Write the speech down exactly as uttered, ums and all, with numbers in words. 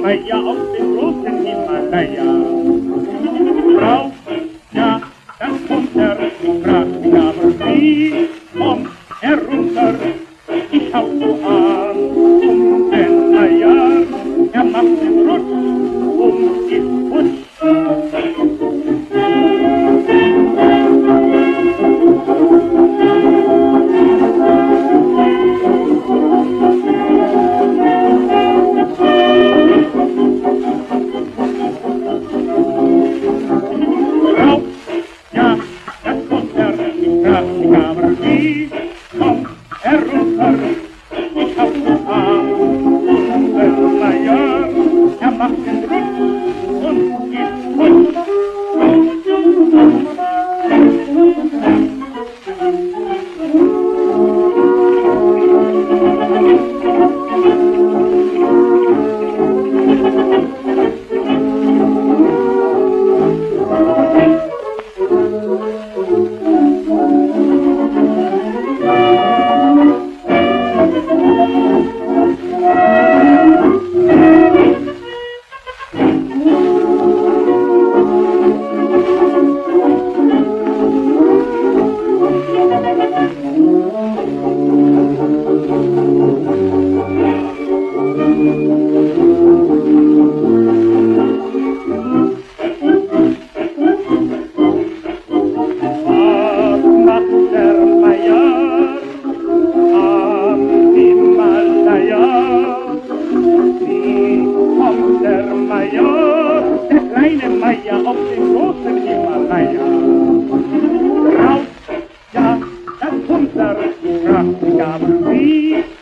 Meier auf dem großen Himalaya. Rauf, ja, dann kommt er, ich frag mich aber wie, kommt er runter, ich hau so an, um den Meier, er macht den Rutsch, um ist Putsch. Auf dem großen Himalaya. Raus, ja, das kommt er, ich frag mich aber wie,